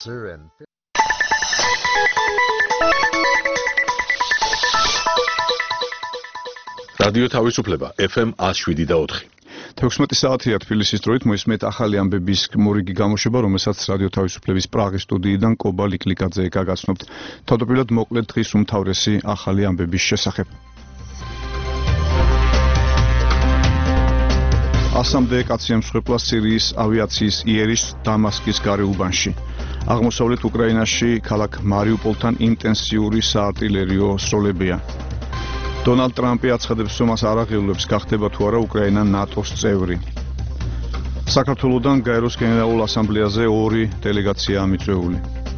რადიო თავისუფლება FM 107.4. 16 საათია თბილისის დროით მოისმენთ ახალი ამბების მორიგი გამოშვება, რომელსაც რადიო თავისუფლების პრაღის სტუდიიდან კობა ლიკლიკაძე გაგაცნობთ. თავდაპირველად მოკლედ დღის უმთავრესი ახალი ამბების შესახებ. 100-მდე კაცი ემსხვერპლა სირიის ავიაციის იერიშს დამასკის გარეუბანში. აღმოსავლეთ უკრაინაში ქალაქ მარიუპოლთან ინტენსიური საარტილერიო სროლებია. დონალდ ტრამპი აცხადებს, რომ მას არ აღიარებს გახდება თუ არა უკრაინა ნატოს წევრი. საქართველოსთან გაეროს გენერალურ ასამბლეაზე 2 დელეგაციაა მიწვეული.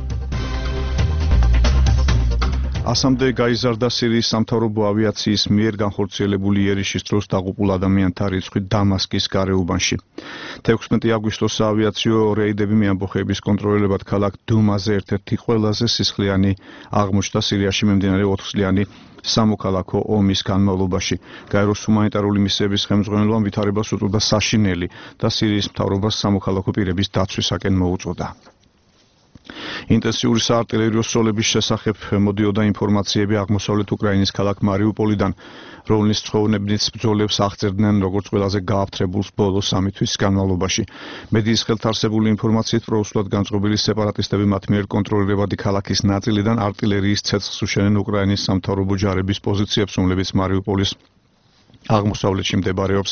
100-მდე გაიზარდა სირიის სამთავრობო ავიაციის მიერ განხორციელებული იერიშის დროს დაღუპულ ადამიანთა რიცხვი დამასკის გარეუბანში. 16 აგვისტოს საავიაციო რეიდები მეამბოხეების კონტროლებად ქალაქ დუმაზე ერთ-ერთი ყველაზე სისხლიანი აღმოჩნდა სირიაში მიმდინარე 4 წლიანი სამოქალაქო ომის განმავლობაში. გაეროს ჰუმანიტარული მისიების ხელმძღვანელმა ვითარებას უწოდა საშინელი და სირიის მთავრობას სამოქალაქო პირების დაცვისაკენ მოუწოდა. ინტენსიური საარტილერიო სროლების შესახებ მოდიოდა ინფორმაციები აღმოსავლეთ უკრაინის ქალაქ მარიუპოლიდან, რომლის მცხოვრებნიც ბრძოლებს აღწერდნენ როგორც ყველაზე გააფთრებულს ბოლო 3 თვის განმავლობაში. მედიის ხელთ არსებული ინფორმაციით პროუსულად განწყობილი სეპარატისტები მათ მიერ კონტროლირებადი ქალაქის ნაწილიდან არტილერიის ცეცხლს უშენენ უკრაინის სამთავრობო ჯარების პოზიციებს, რომლებიც მარიუპოლის აღმოსავლეთში მდებარეობს.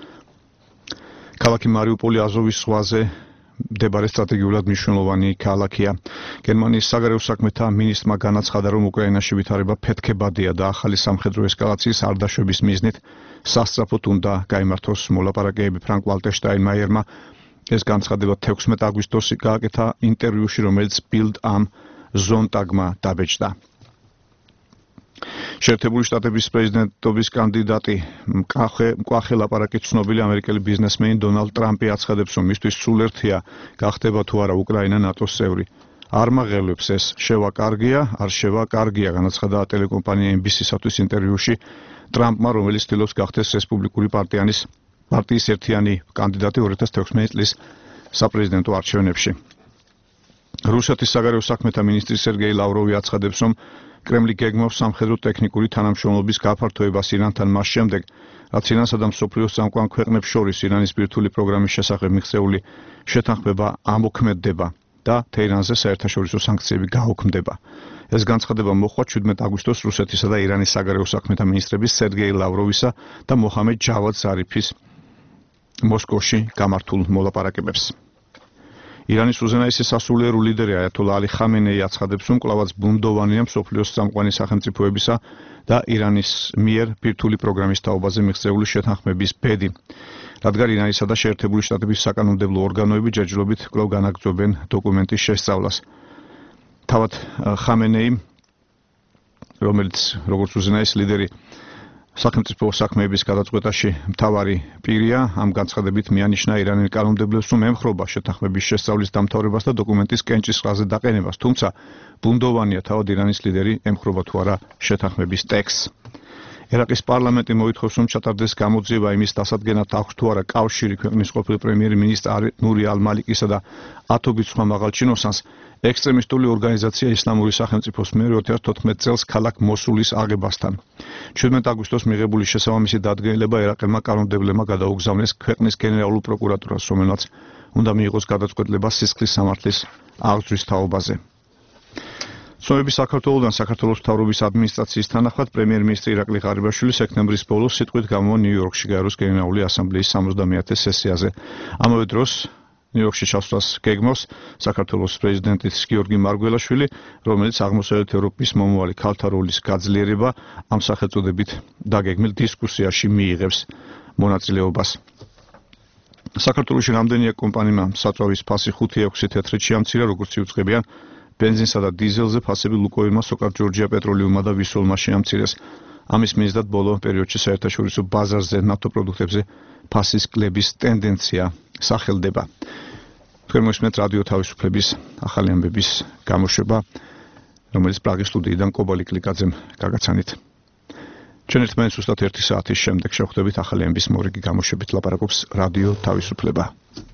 ქალაქი მარიუპოლი აზოვის ზღვაზე მდებარე სტრატეგიულად მნიშვნელოვანი ქალაქია. გერმანიის საგარეო საქმეთა მინისტრმა განაცხადა, რომ უკრაინაში ვითარება ფეთქებადია და ახალი სამხედრო ესკალაციის არ დაშვების მიზნით სასწრაფოდ უნდა გაიმართოს მოლაპარაკებები. ფრანკ ვალტერ შტაინმაიერმა ეს განცხადება 16 აგვისტოს გააკეთა ინტერვიუში, რომელიც ბილდ ამ ზონტაგმა დაბეჭდა. შეერთებული შტატების პრეზიდენტობის კანდიდატი მკვახე ლაპარაკით ცნობილი ამერიკელი ბიზნესმენი დონალდ ტრამპი აცხადებს, რომ მისთვის სულ ერთია გახდება თუ არა უკრაინა ნატოს წევრი. არ მაღელვებს ეს შევაკარგია, არ შევაკარგია, განაცხადა ტელეკომპანია NBC-სათვის ინტერვიუში ტრამპმა, რომელიც ცდილობს გახდეს რესპუბლიკური პარტიის ერთიანი კანდიდატი 2016 წლის საპრეზიდენტო არჩევნებში. რუსეთის საგარეო საქმეთა მინისტრი სერგეი ლავროვი აცხადებს, რომ კრემლი გეგმავს სამხედრო ტექნიკური თანამშრომლობის გაფართოებას ირანთან მას შემდეგ, რაც ირანსა და მსოფლიოს წამყვან ქვეყნებს შორის ირანის ბირთვული პროგრამის შესახებ მიღწეული შეთანხმება ამოქმედდება და თეირანზე საერთაშორისო სანქციები გაუქმდება. ეს განცხადება მოხდა 17 აგვისტოს რუსეთისა და ირანის საგარეო საქმეთა მინისტრების სერგეი ლავროვისა და მოჰამედ ჯავად ზარიფის მოსკოვში გამართულ მოლაპარაკებებს. ირანის უზენაესი სასულიერო ლიდერი აიათოლა ალი ხამენეი აცხადებს, რომ კვლავაც ბუნდოვანია მსოფლიოს წამყვანი სახელმწიფოებისა და ირანის მიერ ბირთვული პროგრამის თაობაზე მიღწეული შეთანხმების ბედი, რადგან ირანისა და შეერთებული შტატების საკანონმდებლო ორგანოები ჯერჯერობით კვლავ განაგრძობენ დოკუმენტის შესწავლას. თავად ხამენეი, რომელიც როგორც უზენაესი ლიდერი სახელმწიფო საქმეების გადაწყვეტაში მთავარი პირია, ამ განცხადებით მიანიშნა ირანელ კანონმდებლებს, რომ ემხრობა შეთანხმების შესწავლის დამთავრებას და დოკუმენტის კენჭისყრაზე დაყენებას, თუმცა ბუნდოვანია თავად ირანის ლიდერი ემხრობა თუ არა შეთანხმების ტექსტს. ერაყის პარლამენტი მოითხოვს, რომ ჩატარდეს გამოძიება იმის დასადგენად, აქვს თუ არა კავშირი ქვეყნის ყოფილ პრემიერ-მინისტრ ნური ალ-მალიკისა და 10 სხვა მაღალ ჩინოსანს ექსტრემისტული ორგანიზაცია ისლამური სახელმწიფოს მიერ 2014 წელს ქალაქ მოსულის აღებასთან. 17 აგვისტოს მიღებული შესაბამისი დადგენილება ერაყელმა კანონმდებლებმა გადაუგზავნეს ქვეყნის გენერალურ პროკურატურას, რომელმაც უნდა მიიღოს გადაწყვეტილება სისხლის სამართლის აღძვრის თაობაზე. ცნობები საქართველოსთან საქართველოს მთავრობის ადმინისტრაციის თანახმად პრემიერ-მინისტრი ირაკლი ღარიბაშვილი სექტემბრის ბოლოს სიტყვით გამოვა ნიუ-იორკში გაეროს გენერალური ასამბლეის 70-ე სესიაზე. ამავე დროს ნიუ-იორკში ჩასვლას გეგმავს საქართველოს პრეზიდენტის გიორგი მარგველაშვილი, რომელიც აღმოსავლეთ ევროპის მომავალი ქალთა როლის გაძლიერება ამ სახელწოდებით დაგეგმილ დისკუსიაში მიიღებს მონაწილეობას. საქართველოში რამდენია კომპანიმა საწვავის ფასი 5-6 თეთრით შეამცირა, როგორც იუწყებიან ბენზინსა და დიზელზე ფასები ლუკოილმა, სოკარ ჯორჯია პეტროლიუმმა და ვისოლმა შეამცირეს. ამის მიზნად ბოლო პერიოდში საერთაშორისო ბაზარზე ნავთობპროდუქტებზე ფასის კლების ტენდენცია სახელდება. თქვენ მოსმენთ რადიო თავისუფლების ახალი ამბების გამოშვება, რომელიც პრაღის სტუდიიდან კობა ლიკლიკაძემ გაგაცანით. ჩვენ ერთმანეთს ზუსტად 1 საათის შემდეგ შევხვდებით ახალი ამბის მორიგი გამოშვებით, ლაპარაკობს რადიო თავისუფლება.